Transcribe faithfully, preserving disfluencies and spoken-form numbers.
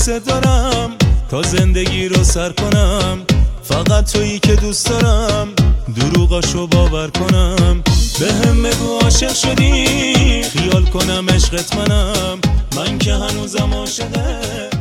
دوست دارم تا زندگی رو سر کنم، فقط تویی که دوست دارم دروغاشو باور کنم. به هم بگو عاشق شدی خیال کنم عشقت منم، من که هنوزم عاشقه